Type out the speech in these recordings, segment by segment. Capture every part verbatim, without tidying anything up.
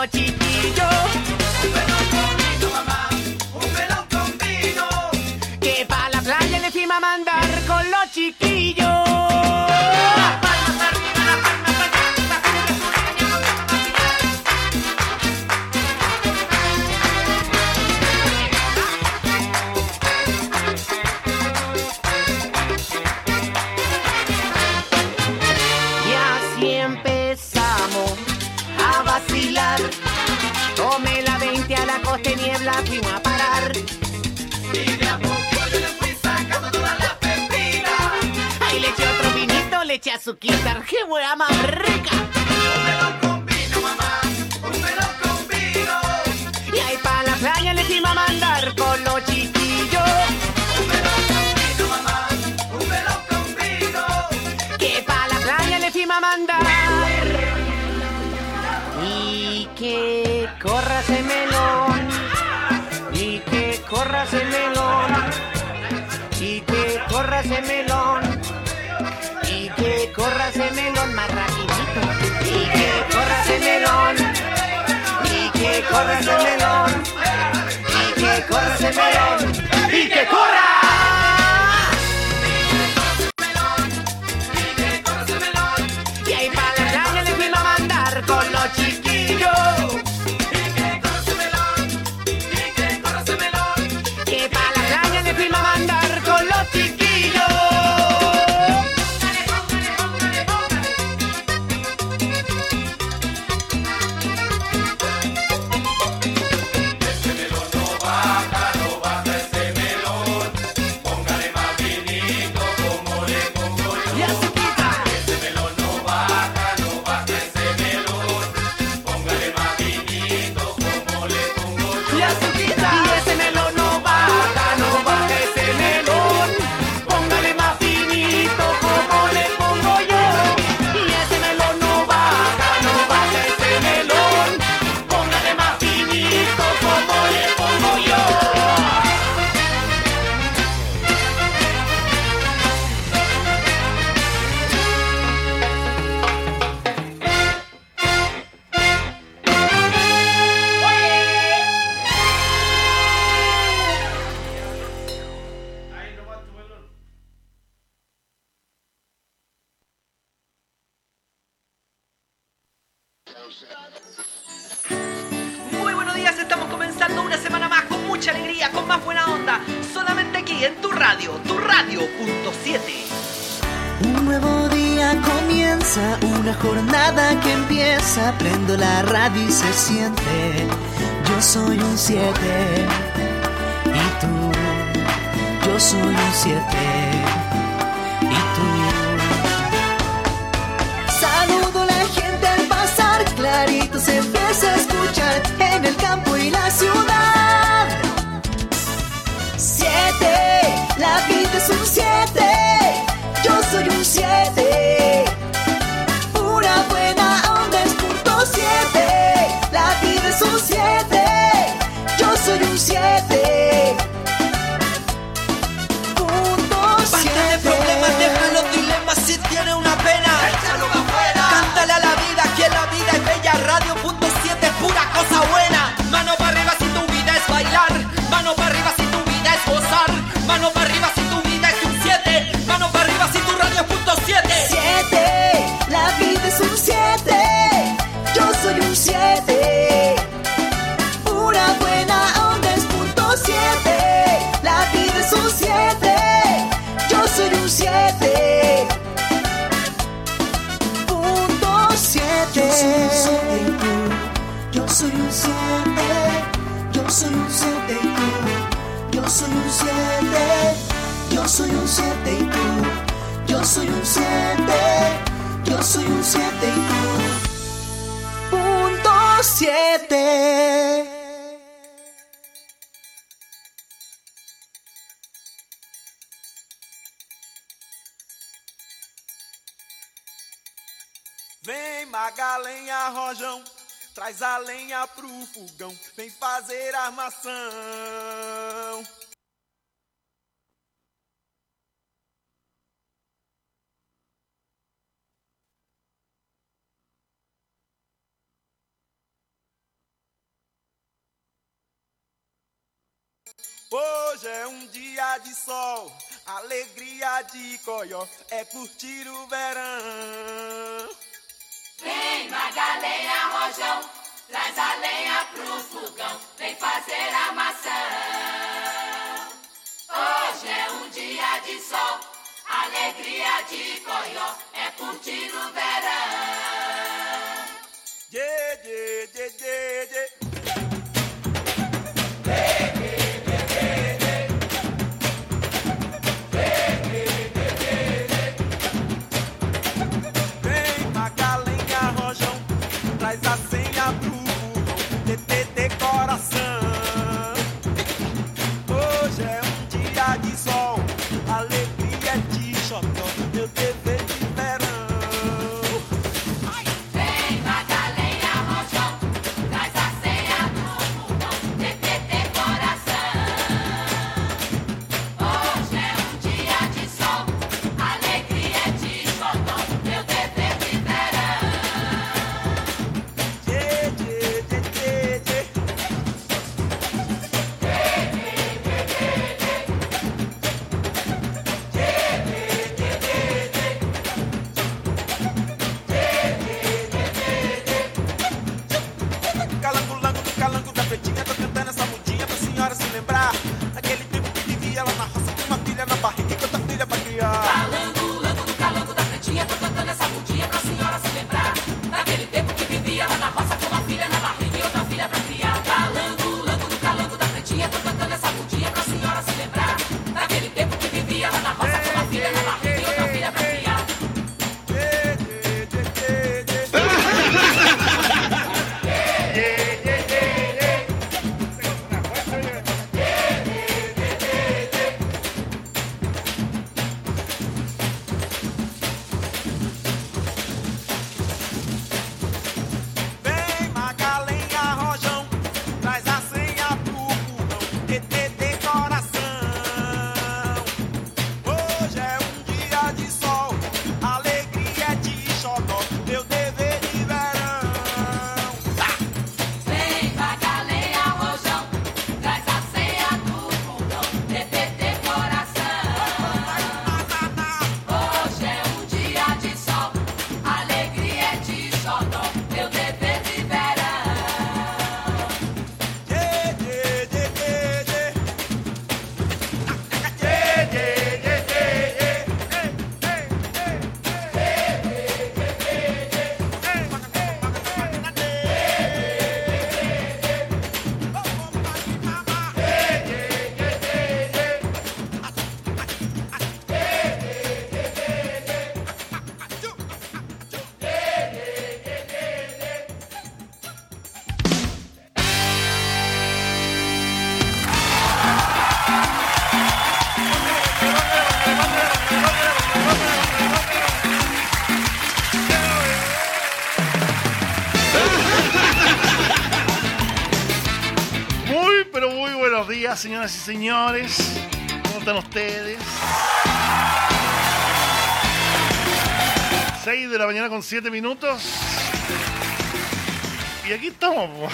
los chiquillos. Un melón con vino, mamá, un melón con vino. Que pa' la playa le fuimos a mandar con los chiquillos. Las palmas arriba, las palmas allá, la cumbia sureña Y así empezamos a vacilar. Tomé la veinte a la costa y niebla, fuimos a parar. y de a poco yo le fui sacando todas las pepitas. Ahí le eché otro vinito, le eché azuquita, qué buena más rica. Un melón con vino, mamá, un melón con vino. Y ahí pa' la playa le fuimos a mandar con los chiquillos. Un melón con vino, mamá, un melón con vino. Que pa' la playa le fuimos a mandar. Y que corra ese melón. Y que corra ese melón. Y que corra ese melón. Y que corra ese melón más rapidito. Y que corra ese melón. Y que corra ese melón. Y que corra ese melón. Y que corra. Y ahí pa' la playa le fuimos a mandar con los chiquillos. Que pa' la playa le fuimos a mandar con los chiquillos. Y azuquita. Y azuquita. Y ese melón no baja, no baja ese melón. Póngale más finito como le pongo yo. Y ese melón no baja, no baja ese melón. Póngale más finito como le pongo yo. Muy buenos días, estamos comenzando una semana más con mucha alegría, con más buena onda, solamente aquí en tu radio, tu radio punto siete. Un nuevo día comienza, una jornada que empieza, prendo la radio y se siente, yo soy un siete, y tú, yo soy un siete, y tú. Saludo a la gente al pasar, clarito se empieza a escuchar, en el campo y la ciudad. Siete, la vida es un siete. Yo soy un siete, pura buena onda es punto siete. La vida es un siete, yo soy un siete, punto Basta de problemas, deja siete. los dilemas, si tiene una pena, échalo pa' afuera. Cántale a la vida, que la vida es bella, radio punto siete es pura cosa buena. Mano para arriba si tu vida es bailar, mano para arriba si tu vida es gozar, mano para arriba si tu vida es un siete, mano para arriba si tu radio es punto siete. Siete, la vida es un siete, yo soy un siete, pura buena onda es punto siete. La vida es un siete, yo soy un siete, punto siete. Yo soy un siete y tú, yo soy un siete, yo soy un siete y tú, yo soy un siete, yo soy un siete y tú. Yo soy un siete, yo soy un siete y tú. Punto siete. Vem Magalenha Rojão, traz a lenha pro fogão, vem fazer armação. Hoje é um dia de sol, alegria de coió, é curtir o verão. Vem Magalenha, Rojão, traz a lenha pro fogão, vem fazer a maçã. Hoje é um dia de sol, alegria de coió, é curtir o verão. Dê, dê, dê, dê, dê. Traz a senha pro fogão, T T T coração. Hoje é um dia de sol, alegria de xodó, meu dever de verão. Vem Magalenha, Rojão, traz a senha pro fogão, T T T coração. Hoje é um dia de sol, alegria de xodó, meu dever de verão. Calango, lango do calango da pretinha, tô cantando essa mudinha pra senhora se lembrar. Naquele tempo que vivia lá na roça, com uma filha na barriga e outra filha pra criar. Calango, lango do calango da pretinha, tô cantando essa mudinha pra senhora se lembrar. Naquele tempo que vivia lá na roça com uma filha na barriga e outra filha pra criar. Calango, lango do calango da pretinha, tô cantando essa mudinha pra senhora se lembrar. Naquele tempo que vivia lá na roça com uma filha na barriga e outra filha pra criar. Vem Magalenha, Rojão, traz a senha pro fogão, T T T coração. Hoje é um dia de sol, alegria de xodó, meu dever de verão. Vem Magalenha, Rojão, traz a senha do fogão, T T T coração. Hoje é um dia de sol, alegria de xodó, meu dever de verão. Dê, dê, dê, dê, dê. Dê, dê, dê, dê, dê. Ei, ei, Muy, pero muy buenos días, señoras y señores. ¿Cómo están ustedes? seis de la mañana con siete minutos. Y aquí estamos. po.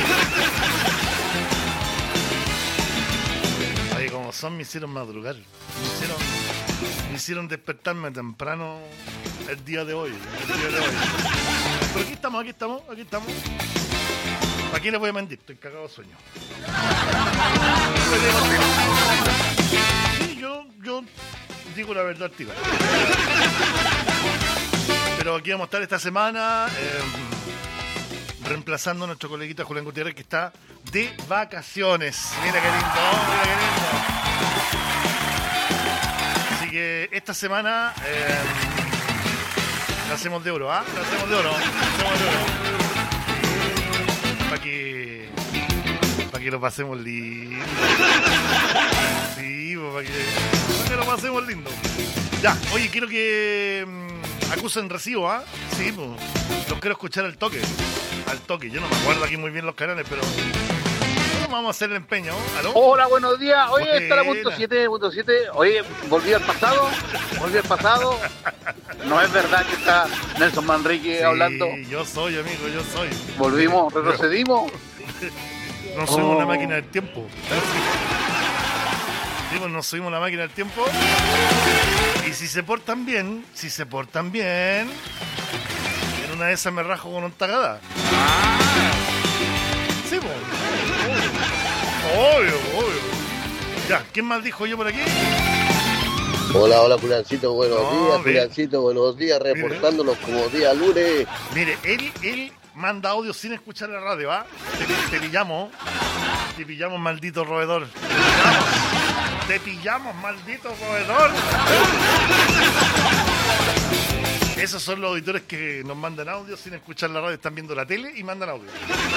Oye, como son, me hicieron madrugar. Me hicieron, me hicieron despertarme temprano el día de hoy. El día de hoy. Pero aquí estamos, aquí estamos, aquí estamos. ¿Para quién les voy a mentir? Estoy cagado de sueño. Sí, yo, yo digo la verdad, tío. Pero aquí vamos a estar esta semana eh, reemplazando a nuestro coleguita Julián Gutiérrez, que está de vacaciones. Mira qué lindo, mira qué lindo. Así que esta semana eh, la hacemos de oro, ¿ah? La hacemos de oro. La hacemos de oro. Para que, para que lo pasemos lindo. Sí, para que, para que lo pasemos lindo. Ya, oye, quiero que um, acusen recibo, ¿ah? Sí, pues, los quiero escuchar al toque. Al toque, yo no me acuerdo aquí muy bien los canales, pero vamos a hacer el empeño. ¿Aló? Hola, buenos días. Oye, Buena. está la punto siete, punto siete. Oye, volví al pasado, volví al pasado. No es verdad que está Nelson Manrique Sí, hablando. yo soy, amigo, yo soy. Volvimos, retrocedimos. No soy Oh. una máquina del tiempo. Digo, nos subimos la máquina del tiempo. Y si se portan bien, si se portan bien, en una de esas me rajo con un tagada. Sí, pues. Obvio, obvio. Ya, ¿quién más dijo yo por aquí? Hola, hola, Juliancito, buenos No, días, bien. Juliancito, buenos días, reportándonos como día lunes. Mire, él, él manda audio sin escuchar la radio, ¿ah? Te, te pillamos. Te pillamos, maldito roedor. Te pillamos, te pillamos, maldito roedor. Esos son los auditores que nos mandan audio sin escuchar la radio, están viendo la tele y mandan audio.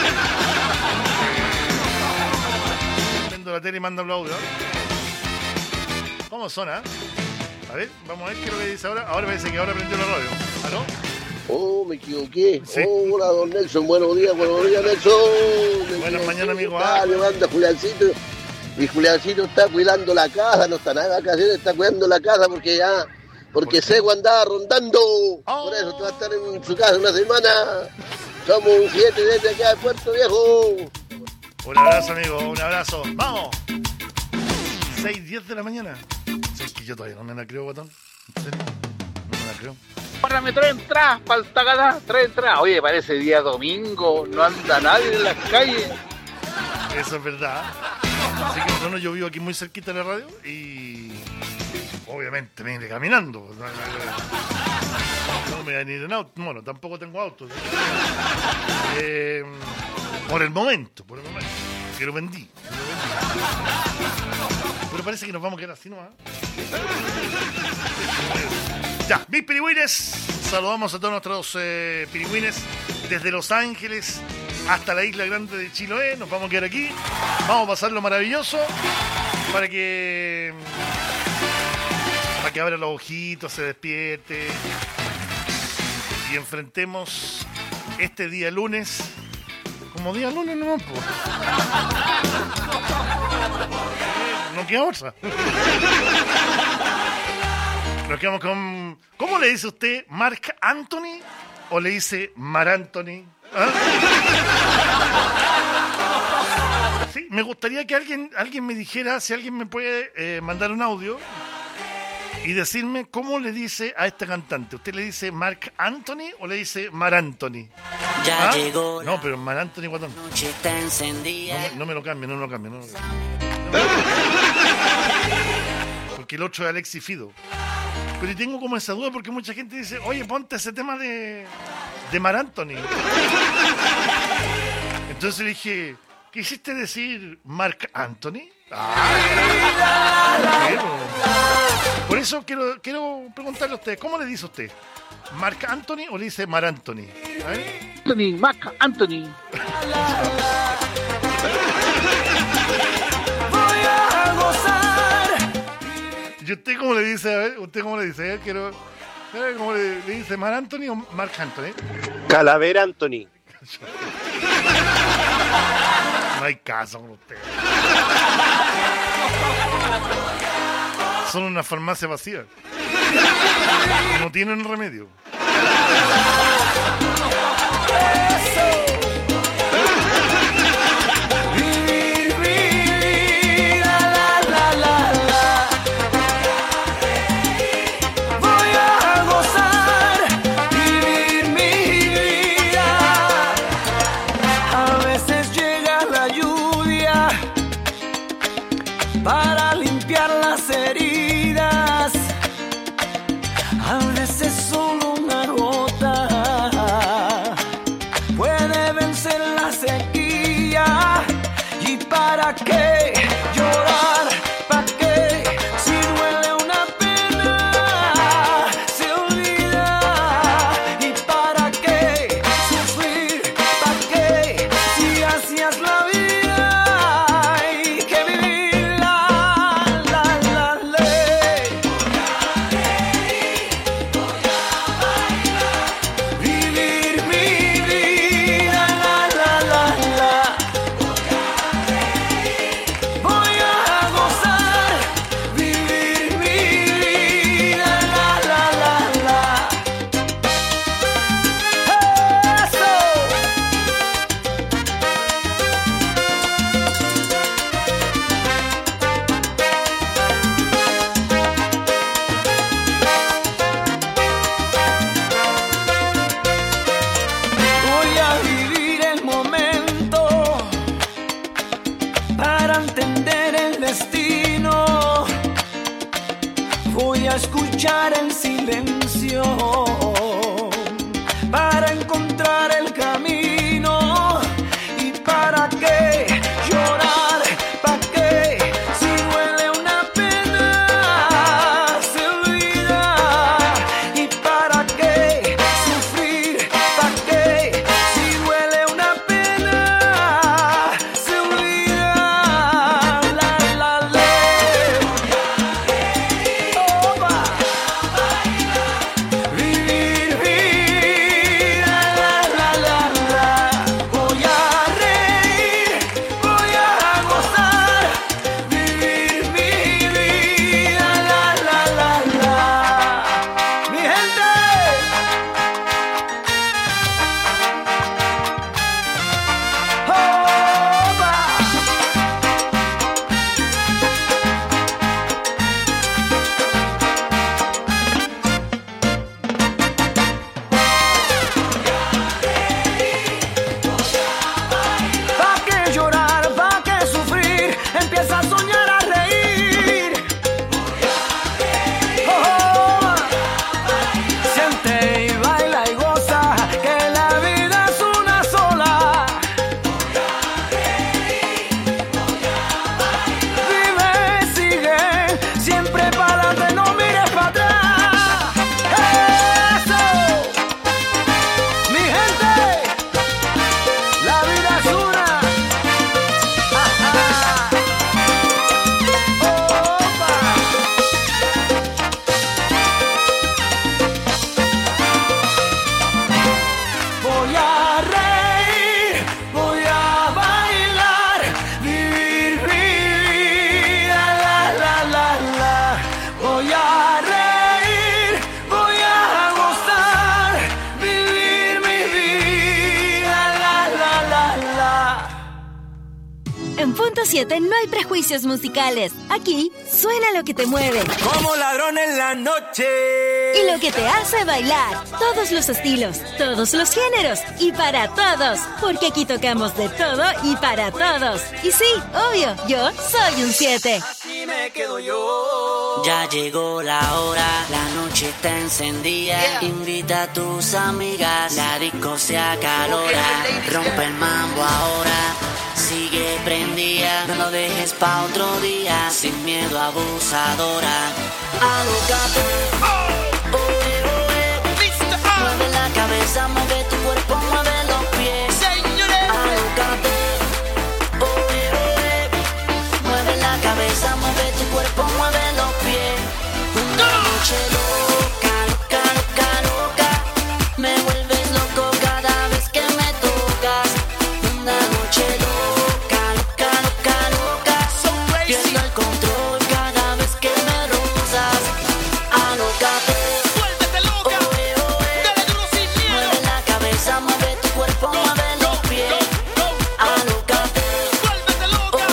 Están viendo la tele y mandan los audios. ¿Cómo son, ah? A ver, vamos a ver qué es lo que dice ahora. Ahora parece que ahora prendió la radio. ¿Aló? Oh, me equivoqué. Sí. Oh, hola, don Nelson, buenos días, buenos días, Nelson. Buenas mañanas, amigo. Ah, me manda Juliancito. Y Juliancito está cuidando la casa, no está nada de vacaciones, está cuidando la casa porque ya... Porque ¿Por qué? Sego andaba rondando. Oh. Por eso te va a estar en su casa una semana. Somos un siete desde acá de Puerto Viejo. Un abrazo, amigo, un abrazo. ¡Vamos! seis diez de la mañana. Sí, es que yo todavía no me la creo, botón. ¿En serio? No me la creo. Párame tres entradas para el Tagada, tres entradas. Oye, parece día domingo, no anda nadie en las calles. Eso es verdad. Así que bueno, yo vivo aquí muy cerquita de la radio y obviamente me iré caminando. No me voy a ir en auto. Bueno, tampoco tengo auto. Eh, por el momento, por el momento. Que lo vendí. Que lo vendí. Pero parece que nos vamos a quedar así nomás. Ya, mis pirigüines. Saludamos a todos nuestros eh, pirigüines desde Los Ángeles hasta la isla grande de Chiloé. Nos vamos a quedar aquí. Vamos a pasarlo maravilloso para que para que abra los ojitos, se despierte y enfrentemos este día lunes como día lunes nomás, po. No queda otra. Nos quedamos con... ¿Cómo le dice usted? ¿Marc Anthony? ¿O le dice Mar Anthony? ¿Ah? Sí, me gustaría que alguien, alguien me dijera, si alguien me puede eh, mandar un audio y decirme cómo le dice a este cantante. ¿Usted le dice Marc Anthony o le dice Mar Anthony? Ya ¿Ah? llegó. No, pero Mar Anthony, guatón. La noche está encendida. No, me- no me lo cambie, no me lo cambie. No me lo cambie. Porque el otro es Alexis Fido. Pero tengo como esa duda porque mucha gente dice, oye, ponte ese tema de, de Mar Anthony. Entonces le dije, ¿quisiste decir Marc Anthony? Ah, quiero. Por eso quiero, quiero preguntarle a usted, ¿cómo le dice usted? ¿Marc Anthony o le dice Mar Anthony? A ver. Anthony, Mac, Anthony. ¿Y usted cómo le dice? A ver, ¿usted cómo le dice? A ver, quiero... a ver, ¿cómo le, le dice? ¿Mar Anthony o Marc Anthony? Calavera Anthony. No hay caso con usted. Son una farmacia vacía. No tienen remedio. Para limpiar las heridas, a veces solo una gota puede vencer la sequía. ¿Y para qué llorar? ¿Para qué? Si duele una pena, se olvida. ¿Y para qué sufrir? ¿Para qué? Si hacías la vida. escuchar el silencio, para encontrar el camino. ¿Y para qué llorar? ¿Para qué? Si duele una pena, se olvida. ¿Y para qué sufrir? ¿Para qué? Si duele una pena, se olvida. La, la, la. Opa. Vivir, vivir. La, la, la, la. Voy a reír, voy a gozar. Vivir mi vida. La, la, la, la. Mi gente. Opa. ¿Pa' qué llorar? ¿Pa' qué sufrir? Empieza a soñar, a reír. Oh, siente y baila y goza, que la vida es una sola. Vive, sigue, siempre para adelante, no mires para atrás. Eso, mi gente. La vida es una. Ajá. Opa. Voy a reír, voy a bailar, vivir mi vida. La, la, la, la. Voy a reír, voy a gozar, vivir mi vida. La, la, la, la. En Punto siete no hay prejuicios musicales. Aquí suena lo que te mueve Como ladrón en la noche. y lo que te hace bailar. Todos los estilos, todos los géneros y para todos. Porque aquí tocamos de todo y para todos. Y sí, obvio, yo soy un siete. Así me quedo yo. Ya llegó la hora, la noche está encendida. Invita a tus amigas, la disco se acalora. Rompe el mambo ahora, sigue prendida. No lo dejes pa' otro día, sin miedo abusadora. Alócate, oe, oe. Mueve la cabeza, mueve tu cuerpo, mueve los pies. Alócate, oe, oe. Mueve la cabeza, mueve tu cuerpo, mueve los pies. Una noche loca, loca, loca, loca. Me vuelves loco cada vez que me tocas. Una noche loca, loca, loca, loca. Pierdo el control cada vez que me rozas. Alócate, oe, oe. Mueve la cabeza, mueve tu cuerpo, mueve los pies. Alócate, oe,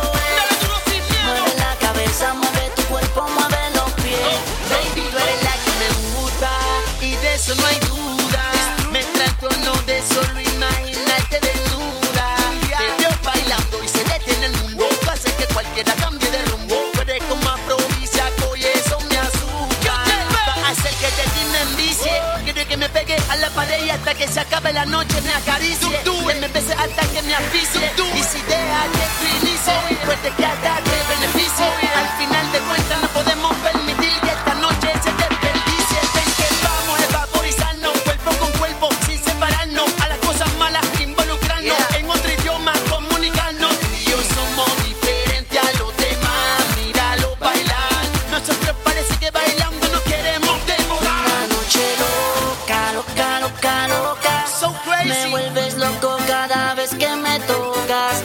oe. Mueve la cabeza, mueve tu cuerpo, mueve los pies. Baby, tú eres la que me gusta y de eso no hay duda. Me trastorno de solo imaginarte desnuda. Te veo bailando y se detiene el mundo. Tú haces que cualquiera cambie de rumbo. Tú eres como afrodisíaco y eso me asusta. Va a hacer que te tiene envicie. Quiero que me pegue a la pared y hasta que se acabe la noche me acaricie. Que me bese hasta que me asfixie. Y si deja que tú inicie, pues te queda de beneficio. Al final de cuentas no podemos permitir que esta noche se desperdicie. Ven que vamos a vaporizarnos cuerpo con cuerpo sin separarnos. A las cosas malas involucrarnos. En otro idioma comunicarnos. Tú y yo somos diferentes a los demás. Míralo bailar. Nosotros parece que bailando nos queremos devorar. Una noche loca, loca, loca, loca. So crazy. Me vuelves loco cada vez que me tocas.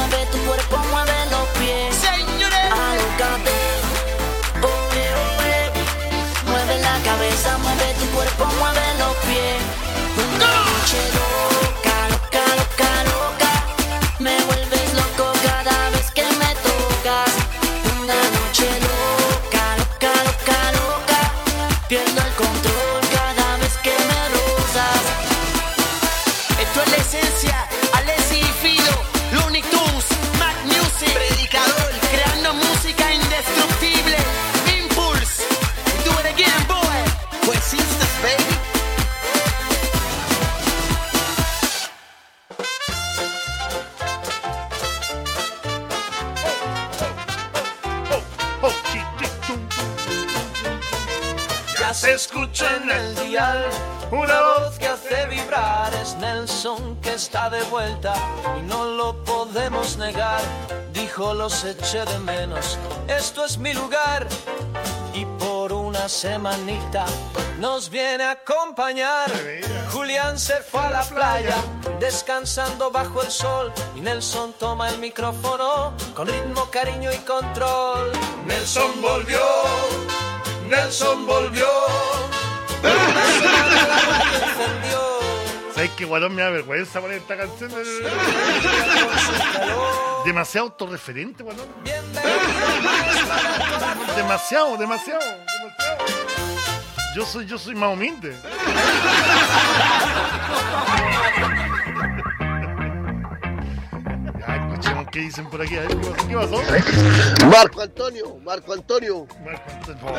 mueve tu cuerpo, mueve los pies. Señores, alócate, oye, oye. Mueve la cabeza, mueve tu cuerpo, mueve los pies. Una noche loca, loca, loca, loca. Me vuelves loco cada vez que me tocas. Una noche loca, loca, loca, loca. Pierdo el control cada vez que me rozas. esto es la esencia. Alessi y Fido, Looney Tunes, Mac Music, Predicador, creando música indestructible. Impulse, do it again, boy. Pues instas, baby. Oh, chi, chi, tum. Ya se escucha en el dial una voz que hace vibrar. Es Nelson que está de vuelta y no lo podemos negar. Dijo los eché de menos, esto es mi lugar. Y por una semanita nos viene a acompañar. Julián se fue a la playa, descansando bajo el sol. Y Nelson toma el micrófono con ritmo, cariño y control. Nelson volvió, Nelson volvió. Una semana la radio encendió. ¿Sabes qué, guarón? Me da vergüenza poner esta canción. Demasiado autorreferente, guarón. Demasiado, demasiado, demasiado. Yo soy, yo soy más humilde. Ya, escuchemos qué dicen por aquí. A ver, ¿qué pasó? ¿Qué pasó? Marco Antonio, Marco Antonio. Marco Antonio.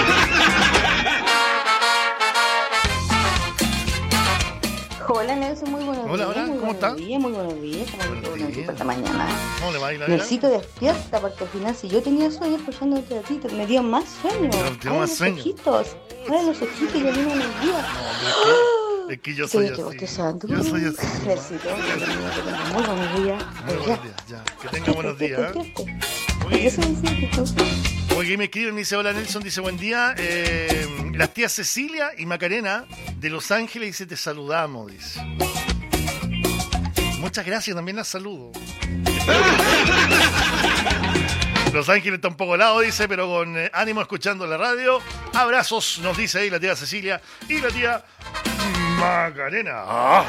Hola Nelson, muy buenos Hola, días. hola, muy ¿cómo buenos está? días, muy buenos días. ¿Cómo Buenos buenos días días. esta mañana? ¿Cómo le va a ir la vida? Necesito despierta porque al final si yo tenía sueño escuchándote a ti, te- me dio más sueño. Te dio Abre más los sueño. ojitos, abre los ojitos y ya vino el día. Es que yo Sí, soy te así. bostezando. Yo soy así. Necesito que tenga que tenga muy buenos días. Muy buenos días, ya. Que tenga buenos días. ¿eh? Oye, eso es cierto. Oye, me escriben, me dice, hola Nelson, dice, buen día. Eh, las tías Cecilia y Macarena de Los Ángeles, dice, te saludamos, dice. Muchas gracias, también las saludo. Los Ángeles está un poco helado, dice, pero con eh, ánimo escuchando la radio. Abrazos, nos dice ahí la tía Cecilia y la tía Macarena. Ah.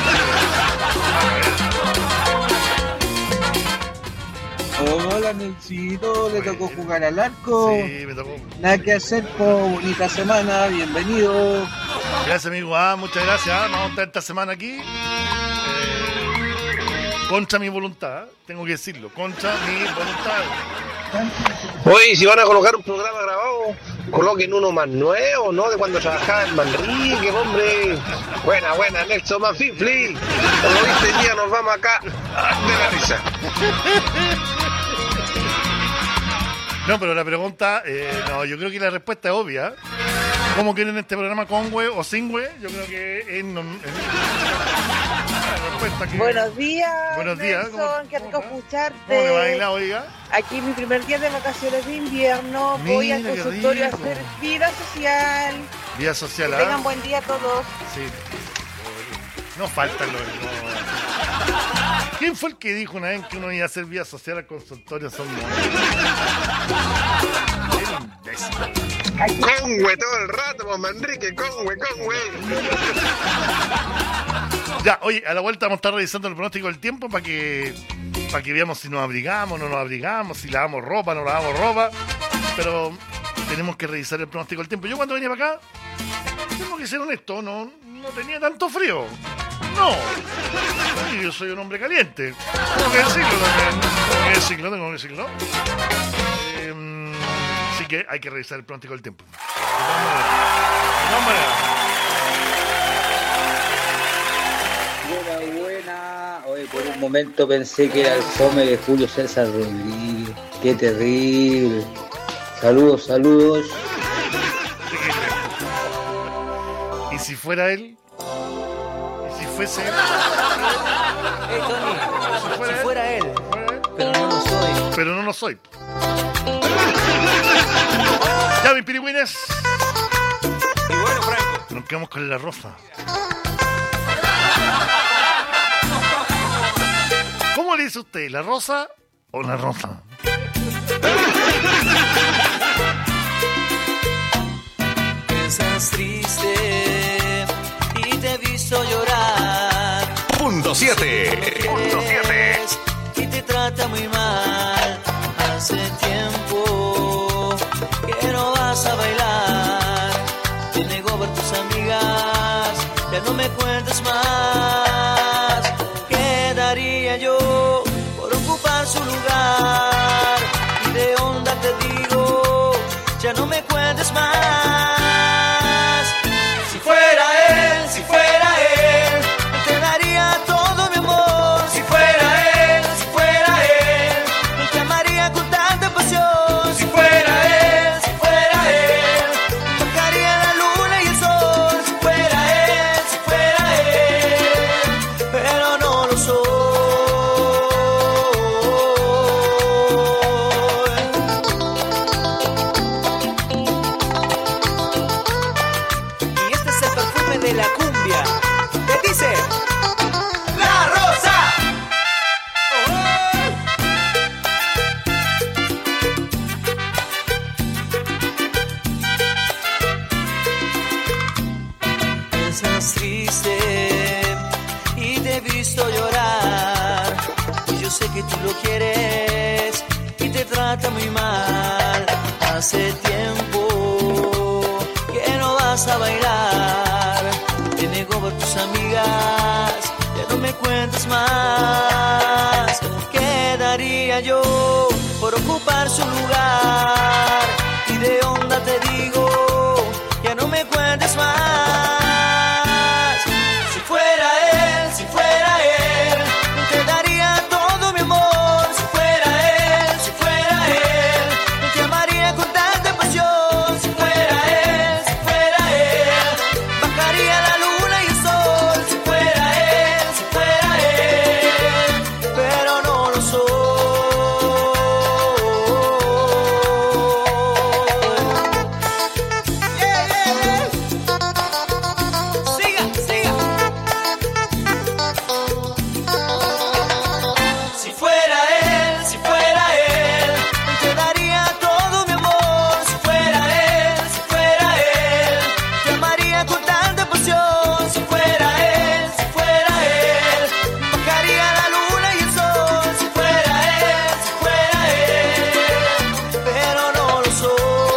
Hola Nelsito, le tocó jugar al arco. Sí, me tocó. Nada que hacer, po, bonita semana, bienvenido. Gracias, amigo. Ah, muchas gracias. Ah, vamos a estar esta semana aquí. Eh, contra mi voluntad, tengo que decirlo. Contra mi voluntad. Oye, si van a colocar un programa grabado, coloquen uno más nuevo, ¿no? De cuando trabajaba en Manrique, hombre. Buena, buena, Nelson Manfifli. Como viste, hoy día nos vamos acá de la risa. No, pero la pregunta, eh, no, yo creo que la respuesta es obvia. ¿Cómo quieren este programa con güey o sin güey? Yo creo que es... No, es la respuesta que... Buenos días. Buenos días. Nelson, ¿Cómo- qué rico escucharte. ¿Cómo le va a ir la oiga? Aquí mi primer día de vacaciones de invierno. Voy Mira, al qué consultorio a rico. hacer vida social. Vida social, Que ¿ah? tengan buen día a todos. Sí. No faltan los... no. ¿Quién fue el que dijo una vez que uno iba a hacer vida social al consultorio? Son monos. Era un imbécil. Conwe todo el rato, pues Manrique, Conwe, Conwe. Ya, oye, a la vuelta vamos a estar revisando el pronóstico del tiempo para que para que veamos si nos abrigamos, no nos abrigamos, si lavamos ropa, no lavamos ropa. Pero tenemos que revisar el pronóstico del tiempo. Yo cuando venía para acá, tengo que ser honesto, no, no tenía tanto frío. No. Sí, yo soy un hombre caliente. Tengo que decirlo también. Tengo que decirlo, tengo que decirlo. Eh, así que hay que revisar el pronóstico del tiempo. De todas maneras. De todas maneras. Buena, buena. Oye, por un momento pensé que era el fome de Julio César Rodríguez. Qué terrible. Saludos, saludos. ¿Y si fuera él? ¿Y si fuese él? Hey, Tony, si fuera él, pero no lo soy. Pero no lo soy. Ya, mis pirigüines. Y bueno, Franco. Nos quedamos con la rosa. ¿Cómo le dice usted? ¿La rosa o la rosa? Estás triste y te he visto llorar. Punto siete. Punto siete. Y te trata muy mal. Hace tiempo que no vas a bailar. Te negó ver tus amigas. Ya no me cuentes más. ¿Qué daría yo por ocupar su lugar? Y de onda te digo, ya no me cuentes más. Si fuera él, si fuera él, te daría todo mi amor. Si fuera él, si fuera él, te amaría con tanta pasión. Si fuera él, si fuera él, tocaría la luna y el sol. Si fuera él, si fuera él, pero no lo soy. Y este es el perfume de la cumbia. ¿Qué dice? ¡La Rosa! Estás triste y te he visto llorar. Y yo sé que tú lo quieres y te trata muy mal. Hace tiempo que no vas a bailar. Te negó ver tus amigas. Ya no me cuentes más. ¿Qué daría yo por ocupar su lugar? Y de onda te digo, ya no me cuentes más. Si fuera él, si fuera él, te daría todo mi amor. Si fuera él, si fuera él, te amaría con tanta pasión. Si fuera él, si fuera él, bajaría la luna y el sol. Si fuera él, si fuera él, pero no lo soy. Yeah, yeah, yeah. Siga, siga. Si fuera él, si fuera él, te daría todo mi amor. Si fuera él, si fuera él, te amaría con tanta pasión. Si fuera él, si fuera él, bajaría la luna y el sol. Si fuera él, si fuera él, pero no lo soy.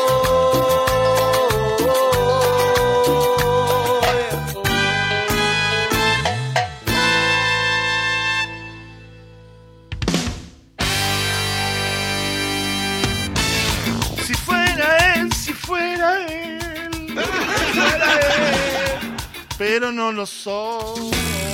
Si fuera él, si fuera él, si fuera él, pero no lo soy.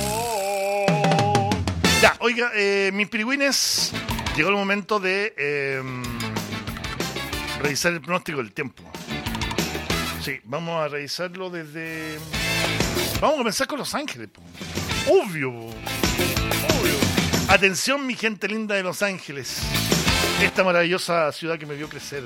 Ya, oiga, eh, mis pirigüines, llegó el momento de eh, revisar el pronóstico del tiempo. Sí, vamos a revisarlo desde... Vamos a comenzar con Los Ángeles, po. Obvio, po. Obvio. Atención, mi gente linda de Los Ángeles. Esta maravillosa ciudad que me vio crecer.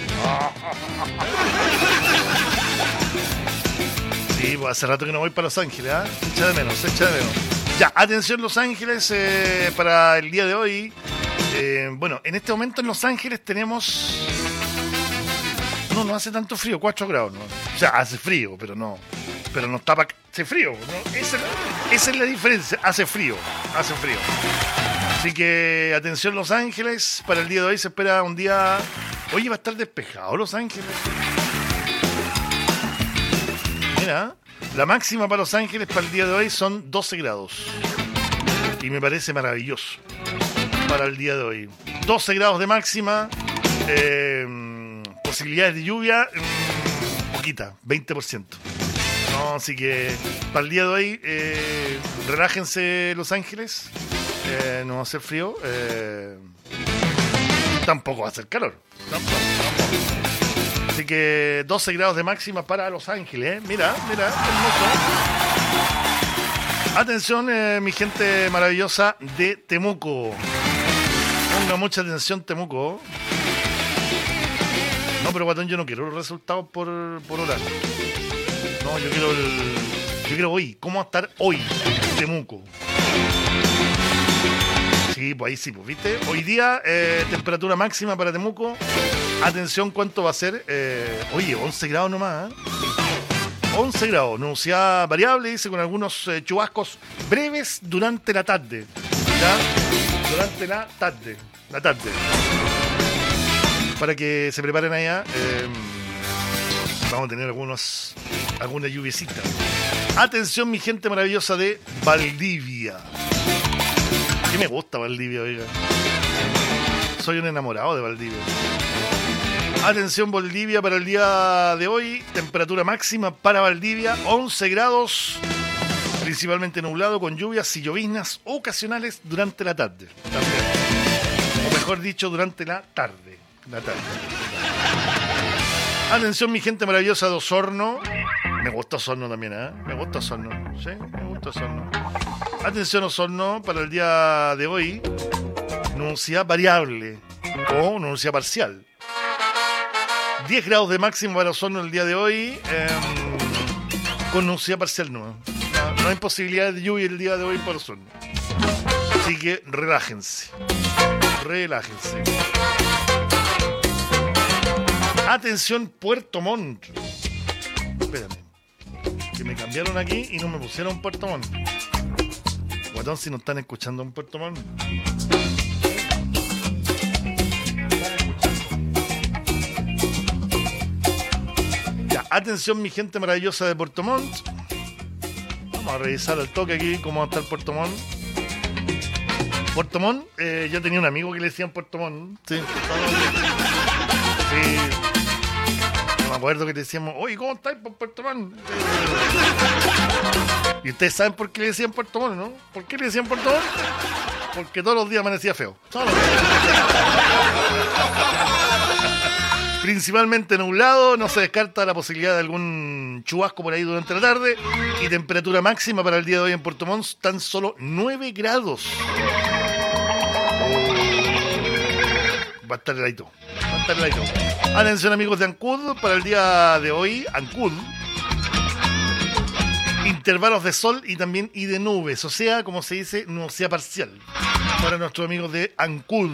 Sí, pues hace rato que no voy para Los Ángeles, ¿ah? ¿eh? Se echa de menos, se echa de menos. Ya, atención Los Ángeles, eh, para el día de hoy. Eh, bueno, en este momento en Los Ángeles tenemos... No, no hace tanto frío, cuatro grados, ¿no? O sea, hace frío, pero no... Pero no está para... Hace frío, ¿no? Esa, esa es la diferencia, hace frío, hace frío. Así que, atención Los Ángeles, para el día de hoy se espera un día... Oye, va a estar despejado Los Ángeles. Mira, la máxima para Los Ángeles para el día de hoy son doce grados. Y me parece maravilloso para el día de hoy. doce grados de máxima, eh, posibilidades de lluvia, mm, poquita, veinte por ciento. No, así que para el día de hoy, eh, relájense Los Ángeles, eh, no va a hacer frío, eh, tampoco va a hacer calor. Tampoco, tampoco. Así que doce grados de máxima para Los Ángeles, ¿eh? Mira, mira, hermoso. Atención, eh, mi gente maravillosa de Temuco. Ponga mucha atención, Temuco. No, pero guatón, yo no quiero los resultados por, por horario. No, yo quiero el, yo quiero hoy. ¿Cómo va a estar hoy Temuco? Sí, pues ahí sí, pues, ¿viste? Hoy día, eh, temperatura máxima para Temuco. Atención, ¿cuánto va a ser? Eh, oye, once grados nomás, ¿eh? once grados, nubosidad variable, dice, con algunos eh, chubascos breves durante la tarde. ¿Ya? Durante la tarde. La tarde. Para que se preparen allá, eh, vamos a tener algunos, alguna lluviecita. Atención, mi gente maravillosa de Valdivia. Que me gusta Valdivia, oiga. Soy un enamorado de Valdivia. Atención, Valdivia, para el día de hoy, temperatura máxima para Valdivia, once grados, principalmente nublado, con lluvias y lloviznas ocasionales durante la tarde. También. O mejor dicho, durante la tarde. La tarde. Atención, mi gente maravillosa de Osorno. Me gusta Osorno también, ¿eh? Me gusta Osorno, ¿sí? Me gusta Osorno. Atención, Osorno, para el día de hoy, nubosidad variable o nubosidad parcial. diez grados de máximo para Osorno el día de hoy, eh, con nubosidad parcial no. no. No hay posibilidad de lluvia el día de hoy para Osorno. Así que relájense. Relájense. Atención, Puerto Montt. Espérame. Que me cambiaron aquí y no me pusieron Puerto Montt. Guatón, si no están escuchando en Puerto Montt. Atención, mi gente maravillosa de Puerto Montt. Vamos a revisar al toque aquí cómo va a estar Puerto Montt. Puerto Montt, eh, yo tenía un amigo que le decían Puerto Montt. Sí. Sí. Me acuerdo que le decíamos, oye, ¿cómo estáis por Puerto Montt? Y ustedes saben por qué le decían Puerto Montt, ¿no? ¿Por qué le decían Puerto Montt? Porque todos los días amanecía feo. Todos los días. Principalmente nublado, no se descarta la posibilidad de algún chubasco por ahí durante la tarde. Y temperatura máxima para el día de hoy en Puerto Montt, tan solo nueve grados. Va a estar heladito. Va a estar heladito. Atención, amigos de Ancud, para el día de hoy, Ancud. Intervalos de sol y también y de nubes, o sea, como se dice, nubosidad parcial. Para nuestros amigos de Ancud.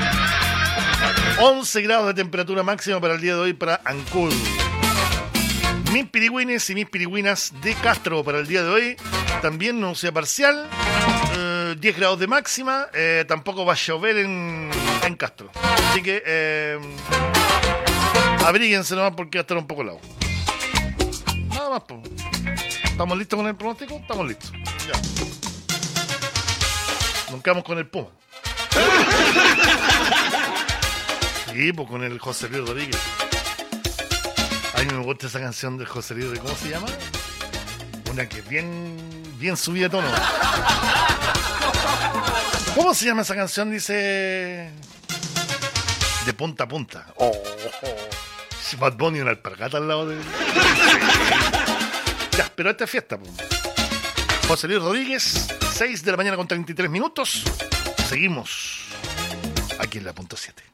once grados de temperatura máxima para el día de hoy para Ancud. Mis pirigüines y mis pirigüinas de Castro para el día de hoy. También nubosidad parcial. Eh, diez grados de máxima. Eh, tampoco va a llover en, en Castro. Así que eh, abríguense nomás porque va a estar un poco helado. Nada más, pues. ¿Estamos listos con el pronóstico? Estamos listos. Ya. Nos quedamos con el Puma. Sí, pues con el José Luis Rodríguez. A mí me gusta esa canción del José Luis Rodríguez. ¿Cómo se llama? Una que es bien, bien subida de tono. ¿Cómo se llama esa canción? Dice... De punta a punta. Oh, oh. Bad Bunny, una alpargata al lado de... Ya, pero esta es fiesta, pues. José Luis Rodríguez, seis de la mañana con treinta y tres minutos. Seguimos aquí en la punto siete.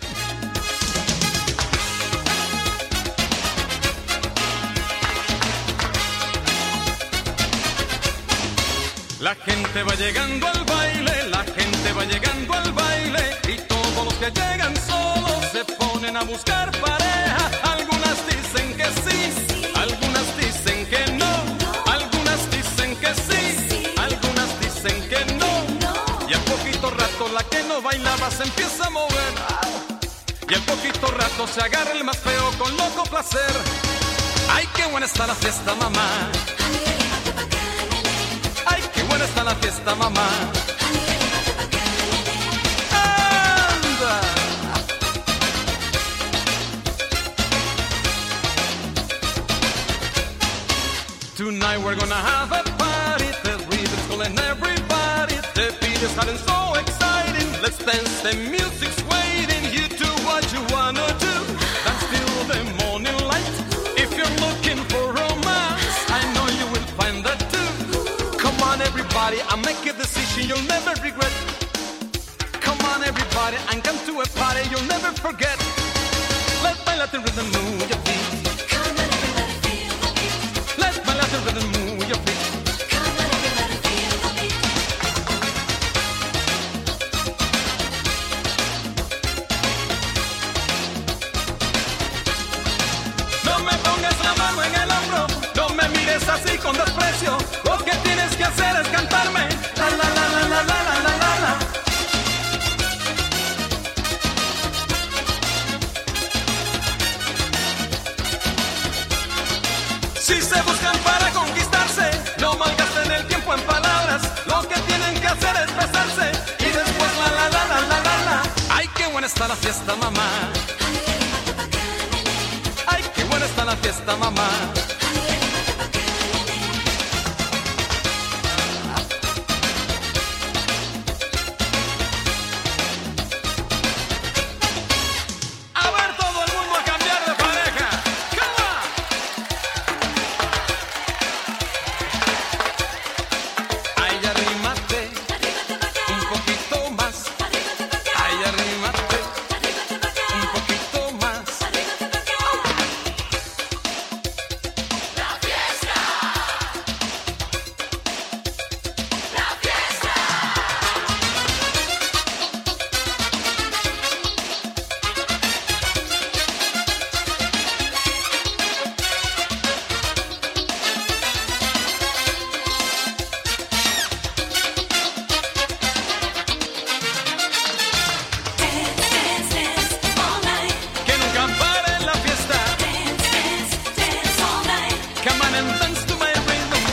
La gente va llegando al baile, la gente va llegando al baile y todos los que llegan solos se ponen a buscar pareja. Algunas dicen que sí, algunas dicen que no, algunas dicen que sí, algunas dicen que no. Y al poquito rato la que no bailaba se empieza a mover y al poquito rato se agarra el más feo con loco placer. Ay, qué buena está la fiesta, mamá. Ay, qué buena está la fiesta, mamá. Anda. Tonight we're gonna have a party. The rhythm's calling everybody. The beat is hot and so exciting. Let's dance, the music's waiting. You do what you wanna do. Dance till the morning light. If you're looking for romance, I know you will find that too. Come on everybody, and make a decision you'll never regret. Come on everybody, and come to a party you'll never forget. Let's baila the rhythm, move your feet. Come on everybody, feel the beat. Let's baila the rhythm, move your feet. Come on everybody, feel the beat. con desprecio. Lo que tienes que hacer es cantarme. La la la la la la la la la la. Si se buscan para conquistarse, no malgasten el tiempo en palabras. Lo que tienen que hacer es besarse y después la la la la la la la. Ay, qué buena está la fiesta, mamá. Ay, qué buena está la fiesta, mamá. A ver todo el mundo a cambiar de pareja. Come on. Ay, arrímate un poquito más. Ay, arrímate un poquito más. La fiesta. La fiesta. Que nunca pare la fiesta. Come on and dance to my rhythm.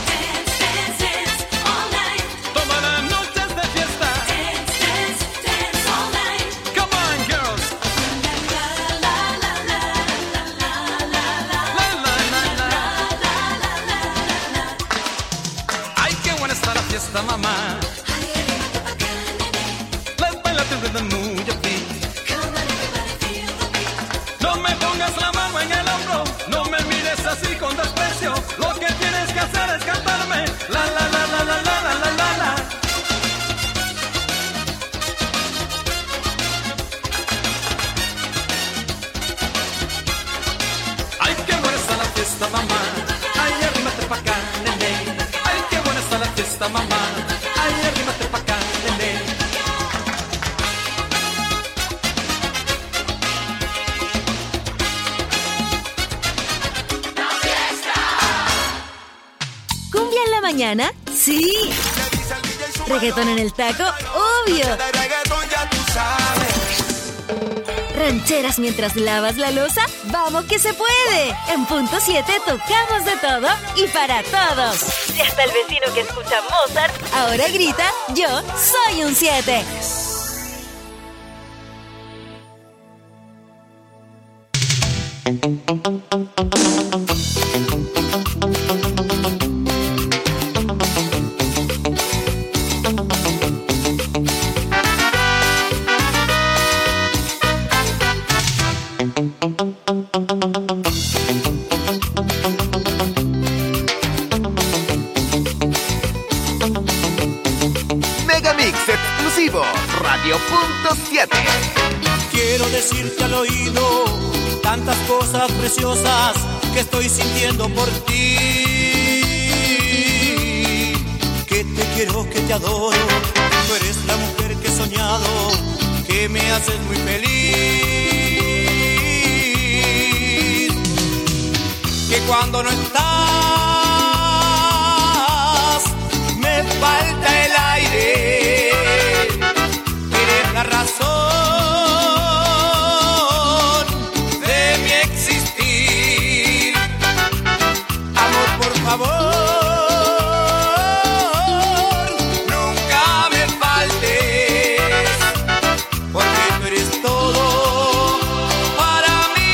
Toda la noche es de fiesta. Come on, girls. La, la, la, la. Ay, qué buena está la fiesta, mamá. Let's baila to rhythm, move your feet. No me pongas la mano en el hombro, no me mires así con desprecio. Lo que tienes que hacer es cantarme. La la la la la la la la la la. Ay, qué buena está la fiesta, mamá. Ay, arrímate pa' acá, nene. Ay, qué buena está la fiesta, mamá. Ay, arrímate pa' acá, nene. ¿Cumbia en la mañana? Sí. ¿Reggaetón en el taco? Obvio. ¿Rancheras mientras lavas la loza? ¡Vamos que se puede! En punto siete tocamos de todo y para todos. Y hasta el vecino que escucha Mozart ahora grita, yo soy un siete. Megamix exclusivo, Radio Punto siete. Quiero decirte al oído tantas cosas preciosas que estoy sintiendo por ti. Que te quiero, que te adoro. Tú eres la mujer que he soñado, que me haces muy feliz. Que cuando no estás me falta el aire. Eres la razón de mi existir. Amor, por favor, nunca me faltes, porque tú eres todo para mí.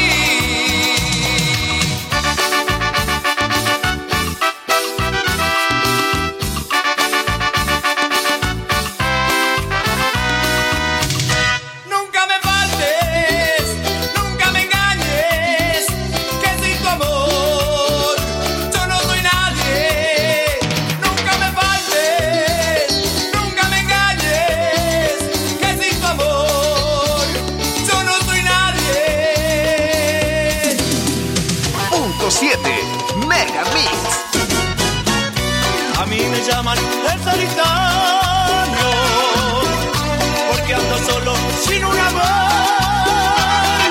Nunca me faltes, nunca me engañes, que sin tu amor yo no soy nadie. Nunca me faltes, nunca me engañes, que sin tu amor yo no soy nadie. Punto siete, Megamix. A mí me llaman el solitario, porque ando solo sin un amor.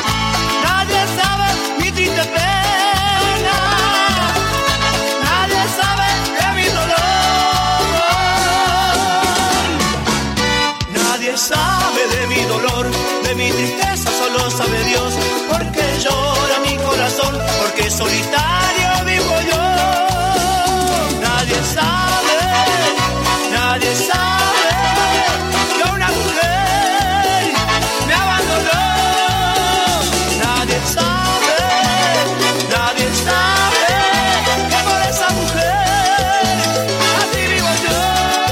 Nadie sabe mi triste pena, nadie mi tristeza solo sabe Dios, porque llora mi corazón, porque solitario vivo yo. Nadie sabe, nadie sabe que una mujer me abandonó. Nadie sabe, nadie sabe que por esa mujer así vivo yo.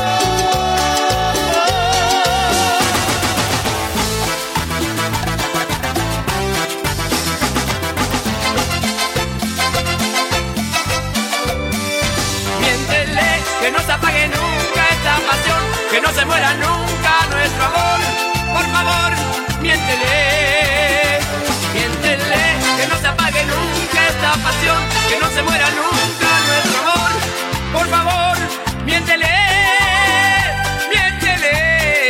Miéntele que no se apague nunca esta pasión, que no se muera nunca nuestro amor. Por favor, miéntele, miéntele que no se apague nunca esta pasión, que no se muera nunca nuestro amor. Por favor, miéntele, miéntele.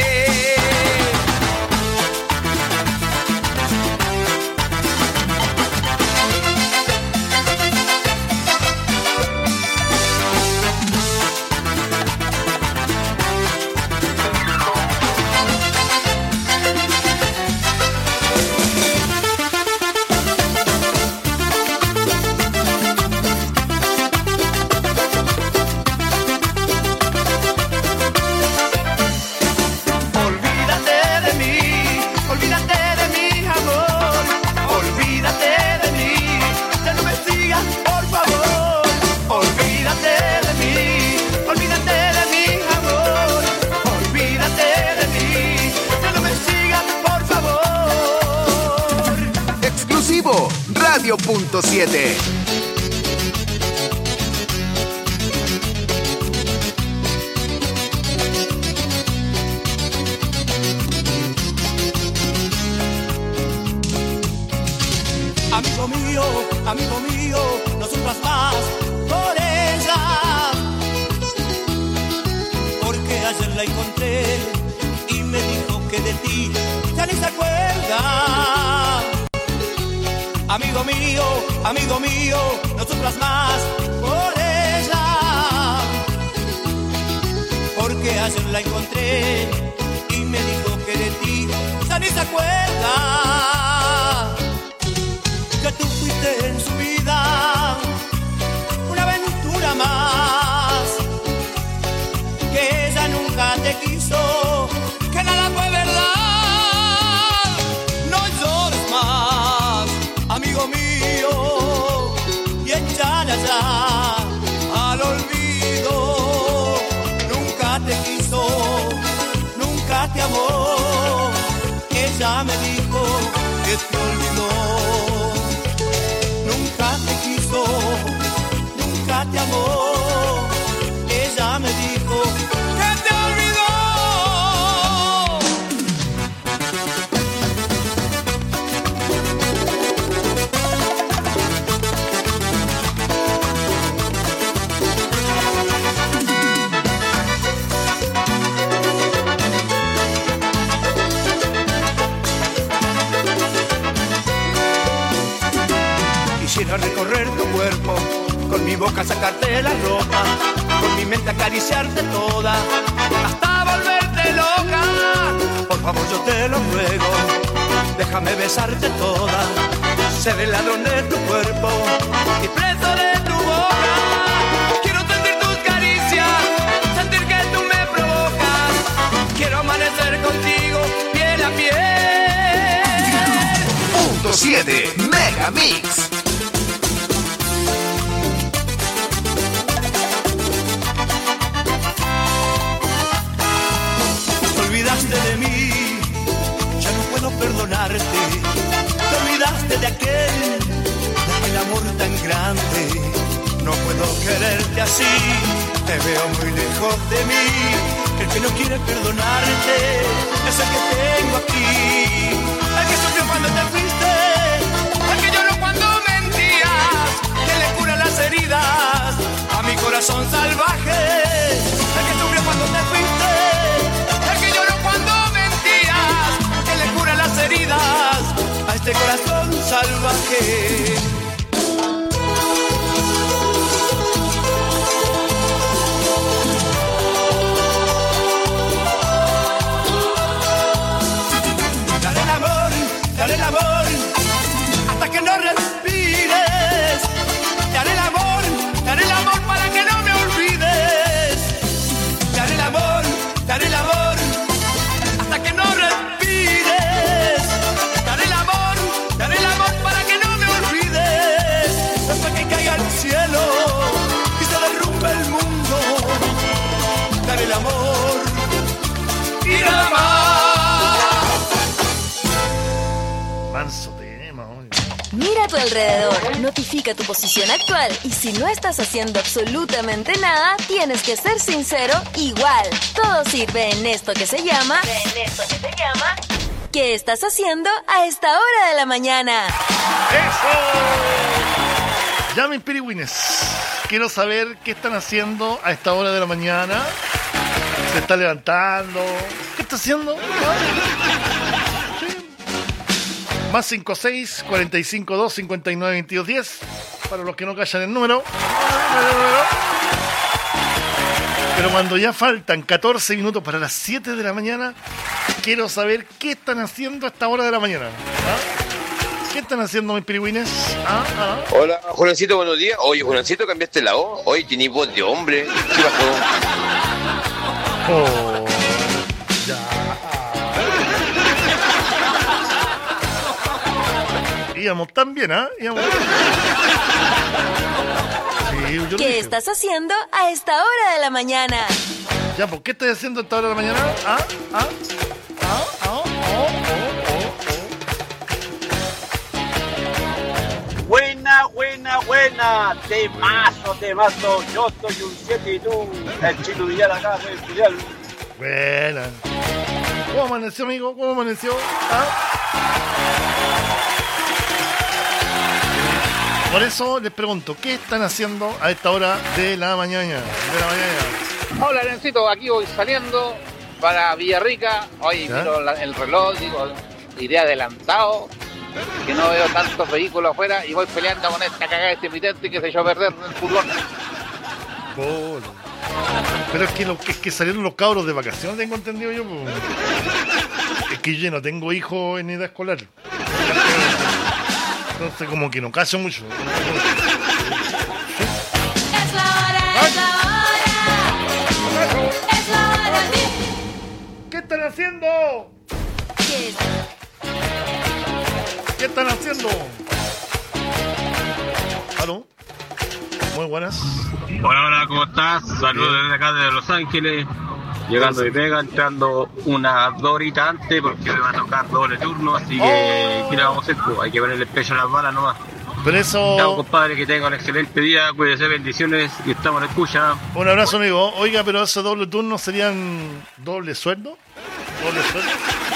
Radio punto siete. Amigo mío, amigo mío, no sufras más por ella, porque ayer la encontré y me dijo que de ti ya ni se acuerda. Amigo mío, amigo mío, no sufras más por ella, porque ayer la encontré y me dijo que de ti ya ni se acuerda. Que tú fuiste en su vida una aventura más, que ella nunca te quiso, que nada fue verdad. No llores más, amigo mío, y échala ya al olvido. Nunca te quiso, nunca te amó, ella me dijo que te olvidó. Nunca te quiso, nunca te amó, ella me dijo que te olvidó. Quisiera recorrer tu cuerpo, con mi boca sacarte la ropa, con mi mente acariciarte toda, hasta volverte loca. Por favor yo te lo ruego, déjame besarte toda, ser el ladrón de tu cuerpo y preso de tu boca. Quiero sentir tus caricias, sentir que tú me provocas, quiero amanecer contigo piel a piel. Punto siete Mega Mix. De mí, ya no puedo perdonarte. Te olvidaste de aquel, de aquel amor tan grande. No puedo quererte así, te veo muy lejos de mí. El que no quiere perdonarte es el que tengo aquí. El que sufrió cuando te fuiste, el que lloró cuando mentías, que le cura las heridas a mi corazón salvaje. El que sufrió cuando te fuiste, el que lloró cuando mentías, que le cura las heridas a este corazón salvaje. Dar el amor haré el amor hasta que no respires. Te haré el amor, te haré el amor para que no me olvides. Te haré el amor, te haré el amor hasta que no respires. Te haré el amor, te haré el amor para que no me olvides. Hasta que caiga el cielo y se derrumbe el mundo. Te haré el amor y nada más. Manso tema, oye. Mira a tu alrededor, notifica tu posición actual y si no estás haciendo absolutamente nada, tienes que ser sincero igual. Todo sirve en esto que se llama... En esto que se llama... ¿Qué estás haciendo a esta hora de la mañana? ¡Eso! Llamen pirigüines. Quiero saber qué están haciendo a esta hora de la mañana. Se está levantando. ¿Qué está haciendo? Sí. Más cinco seis, cuarenta y cinco dos, cincuenta y nueve, veintidós, diez. Para los que no callan el número. Pero cuando ya faltan catorce minutos para las siete de la mañana, quiero saber qué están haciendo a esta hora de la mañana. ¿Ah? ¿Qué están haciendo mis pirigüines? ¿Ah? ¿Ah? Hola, Juancito, buenos días. Oye, Juancito, cambiaste la voz. Oye, tenés voz de hombre. ¿Qué pasó? Oh, ya. Íbamos tan bien, ¿ah? ¿eh? Íbamos... Sí, yo lo ¿Qué dije. estás haciendo a esta hora de la mañana? Ya, ¿por qué estás haciendo a esta hora de la mañana? ¿Ah? ¿Ah? ¿Ah? ¿Ah? ¿Oh? ¿Oh? ¿Oh? Buena, buena, buena. Temazo, temazo. Yo soy un siete y tú, el Chino Villar acá, soy estudiar. Buena. ¿Cómo amaneció, amigo? ¿Cómo amaneció? ¿Ah? Por eso les pregunto, ¿qué están haciendo a esta hora de la mañana? De la mañana. Hola, Lencito, aquí voy saliendo para Villarrica. Oye, ¿Ya? miro la- el reloj, digo, iré adelantado, que no veo tantos vehículos afuera y voy peleando con esta cagada de este emitente que se echó a perder en el furgón. Polo. Pero es que, lo, es que salieron los cabros de vacaciones, tengo entendido yo. Po. Es que yo no tengo hijos en edad escolar. Entonces como que no caso mucho. Es la hora, es la hora. Es la hora de... ¿Qué están haciendo? ¿Qué es? ¿Qué están haciendo? ¿Aló? Muy buenas. Hola, hola, ¿cómo estás? Saludos desde acá de Los Ángeles. Llegando de pega, entrando una dorita antes porque me va a tocar doble turno, así que ¿qué le vamos a hacer? Pues hay que ponerle el pecho a las balas nomás. Pero eso... Chao, compadre, que tenga un excelente día, cuídese, bendiciones y estamos en escucha. Un abrazo, amigo. Oiga, pero esos doble turnos serían doble sueldo. ¿Doble sueldo?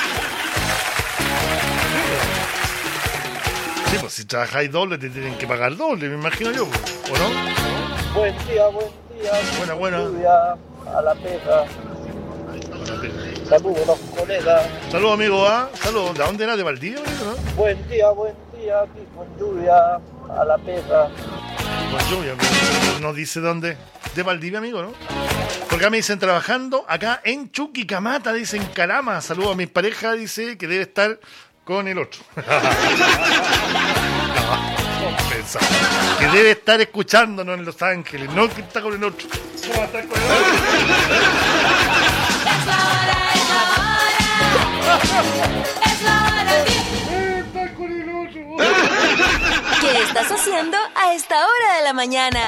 Sí, pues si trabajáis doble te tienen que pagar doble, me imagino yo, ¿o no? Buen día, buen día. Buena, buena. Lluvia a la pega. Saludos, colegas. Saludos, amigo, ¿ah? Saludos. ¿De dónde era? ¿De Valdivia, amigo, no? Buen día, buen día. Aquí con lluvia a la pega. Con lluvia, pero no dice dónde. De Valdivia, amigo, ¿no? Porque acá me dicen trabajando acá en Chuquicamata, dicen Calama. Saludos a mi pareja, dice que debe estar con el otro. No, pensaba. Que debe estar escuchándonos en Los Ángeles, no que está con el otro. ¿Cómo va a estar con el otro? Es la hora, es la hora. Es la hora de... Está con el otro. ¿Qué estás haciendo a esta hora de la mañana?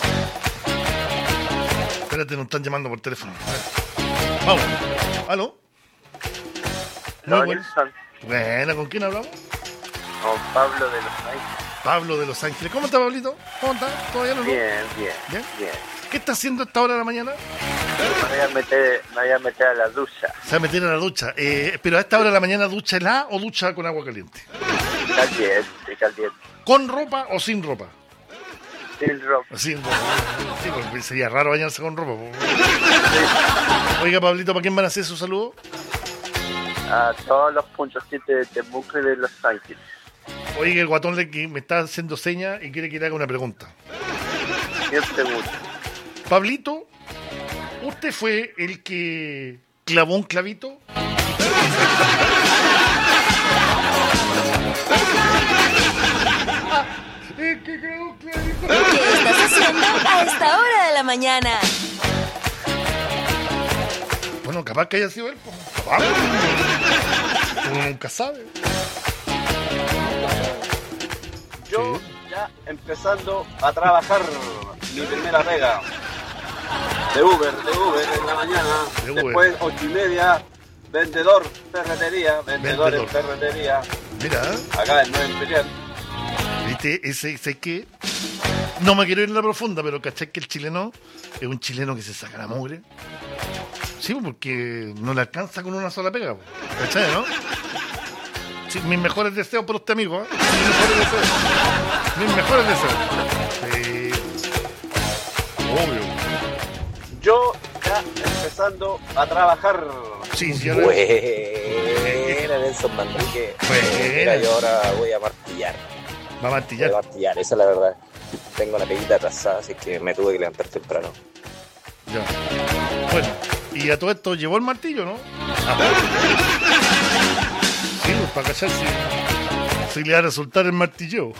Espérate, nos están llamando por teléfono. Vamos. ¿Aló? Muy bueno. Bueno, ¿con quién hablamos? Con Pablo de Los Ángeles. Pablo de Los Ángeles. ¿Cómo está, Pablito? ¿Cómo está? ¿Todavía no? Bien, bien, ¿Bien? bien. ¿Qué está haciendo a esta hora de la mañana? Me voy a meter, me voy a, meter a la ducha. Se va a meter a la ducha. Eh, pero a esta hora de la mañana, ¿ducha helada o ducha con agua caliente? Caliente, caliente. ¿Con ropa o sin ropa? Sin ropa. Sin ropa. Sí, porque sería raro bañarse con ropa. Oiga, Pablito, ¿para quién van a hacer su saludo? A todos los puntos siete de Temuco y de Los Ángeles. Oiga, el guatón le que me está haciendo señas y quiere que le haga una pregunta. ¿Qué pregunta? Pablito, ¿usted fue el que clavó un clavito? mañana. Bueno, capaz que haya sido él. Pues. Capaz. Uno nunca sabe. Yo ya empezando a trabajar mi primera pega. De Uber, de Uber en la mañana. De Uber. Después ocho y media, vendedor, ferretería, vendedor, Vendedor. en ferretería. Mira, Acá en Nueva Imperial. viste, ese, ese que. No me quiero ir en la profunda, pero ¿cachai que el chileno es un chileno que se saca la mugre? Sí, porque no le alcanza con una sola pega, ¿cachai, no? Sí, mis mejores deseos por usted, amigo, ¿eh? Mis mejores deseos. Mis mejores deseos. Sí. Obvio. Yo ya empezando a trabajar. Sí, sí, ahora- Buena, Nelson Manrique. Mira, yo ahora voy a martillar. Va a martillar. Voy a martillar, esa es la verdad. Tengo la peguita atrasada, así que me tuve que levantar temprano. Ya. Bueno, y a todo esto llevó el martillo, ¿no? Ah. Sí, pues para cachar si, si le va a resultar el martillo.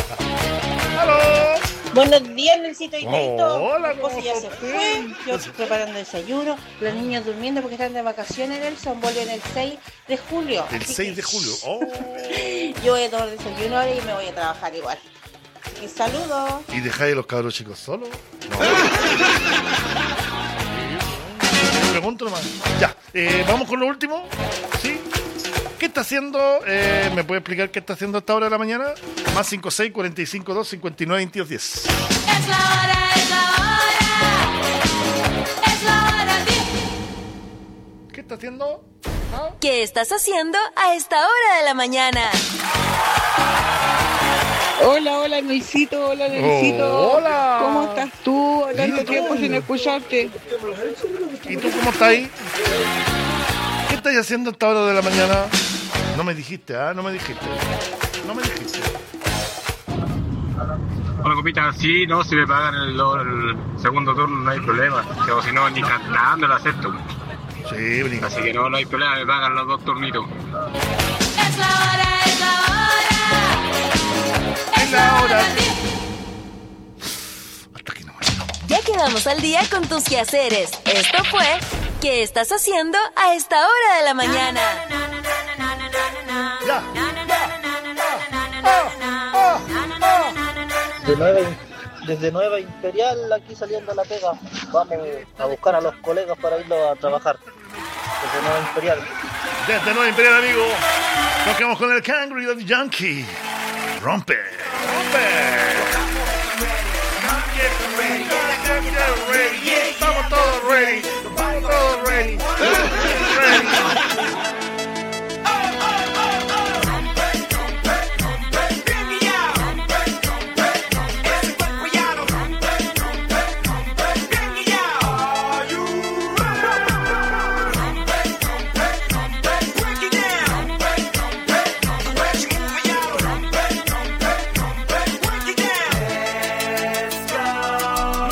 Buenos días, Nelsito y Teito. Hola, Mi esposo ya se fue. Yo preparando desayuno. Los niños durmiendo porque están de vacaciones. Nelson vuelven el seis de julio. El Así seis de julio. Oh. que Yo voy a tomar desayuno ahora y me voy a trabajar igual. Y saludos. ¿Y dejáis a los cabros chicos solos? No. Me pregunto nomás. Ya, eh, vamos con lo último. ¿Sí? ¿Qué está haciendo? Eh, ¿Me puede explicar qué está haciendo a esta hora de la mañana? Más cinco seis, cuatro cinco dos, cinco nueve, veintidós, diez. Es la hora, es la hora. Es la hora de... ¿Qué está haciendo? ¿Ah? ¿Qué estás haciendo a esta hora de la mañana? Hola, hola, Luisito, hola, Luisito. Hola. ¿Cómo estás tú? Bien, Tanto ¿y tiempo tú? sin escucharte. ¿Y tú cómo estás ahí? ¿Qué estás haciendo a esta hora de la mañana? No me dijiste, ¿ah? No me dijiste. No me dijiste. Hola, copita, sí, no, si me pagan el, el segundo turno no hay problema. O si no, ni cantando lo acepto. Sí, brinca. Así que no, no hay problema, me pagan los dos turnitos. Es la hora, es la hora. Es la hora de... Ya quedamos al día con tus quehaceres. Esto fue ¿Qué estás haciendo a esta hora de la mañana? Ya. De Nueva, desde Nueva Imperial, aquí saliendo a la pega, vamos a buscar a los colegas para irlos a trabajar. Desde Nueva Imperial. Desde Nueva Imperial, amigo. Nos quedamos con el Cangri de Yankee. Rompe. Rompe. Estamos todos ready. Estamos todos ready. Ready.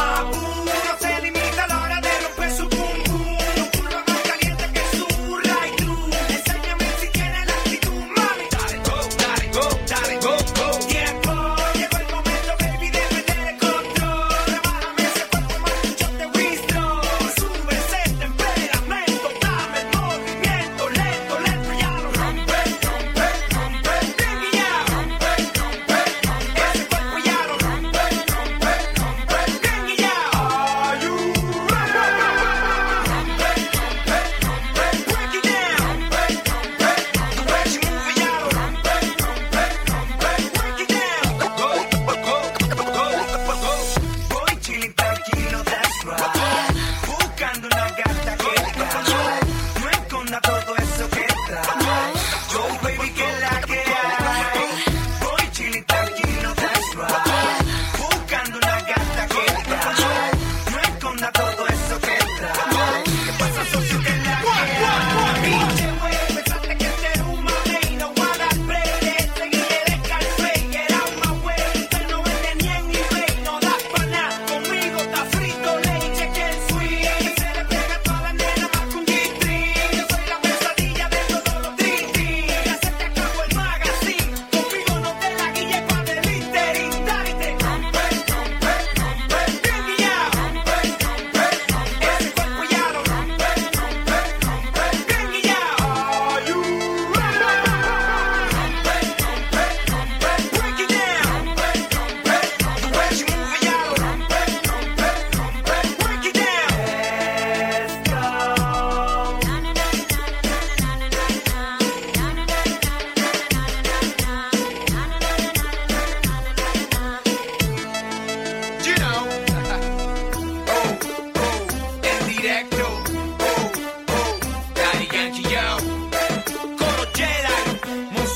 Se limita a la hora de romper su pum pum. Un culo más caliente que surra y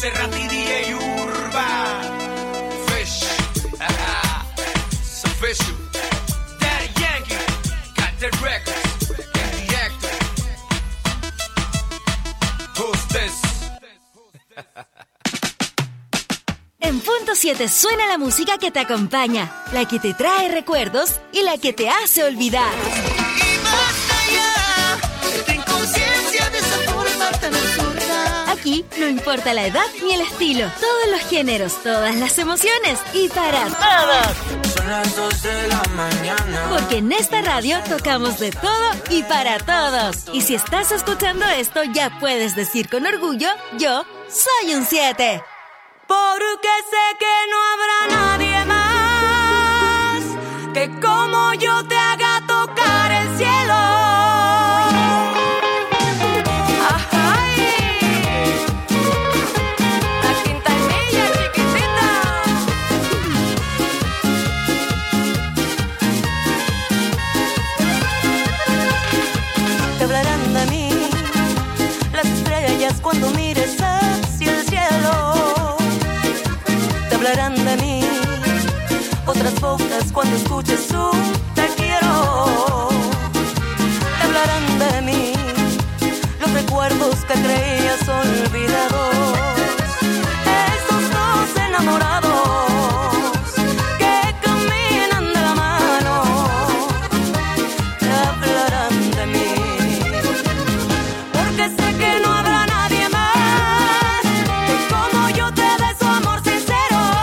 Cerrati D J Urban. Fish. So official. Daddy Yankee. Got the records. And the actor. Who's this? En Punto siete suena la música que te acompaña, la que te trae recuerdos y la que te hace olvidar. Y basta ya, ten conciencia de esa forma tan absurda. Aquí no importa la edad ni el estilo, todos los géneros, todas las emociones y para todos. Son las dos de la mañana. Porque en esta radio tocamos de todo y para todos. Y si estás escuchando esto, ya puedes decir con orgullo, yo soy un siete. Porque sé que no habrá nadie más que como yo te haga tocar el cielo. Ay, la quintanilla chiquitita. Te hablarán de mí las estrellas cuando mires hacia el cielo. Hablarán de mí otras bocas cuando escuches un te quiero. Te hablarán de mí los recuerdos que creías olvidados. Estos dos enamorados que caminan de la mano. Te hablarán de mí porque sé que no habrá nadie más que como yo te dé su amor sincero.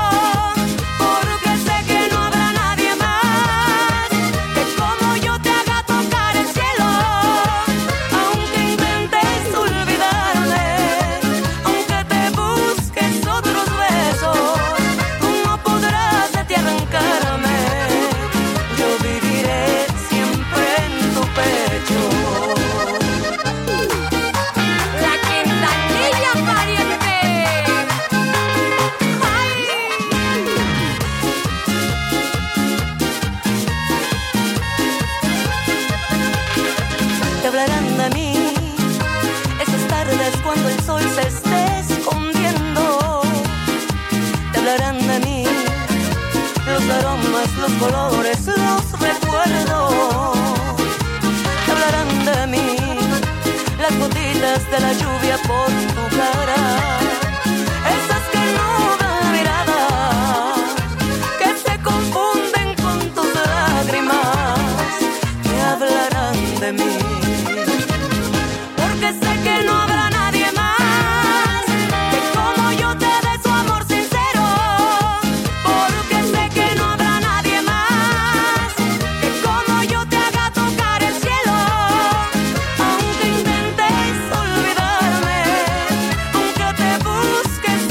Cuando el sol se esté escondiendo, te hablarán de mí los aromas, los colores, los recuerdos. Te hablarán de mí las gotitas de la lluvia por tu cara.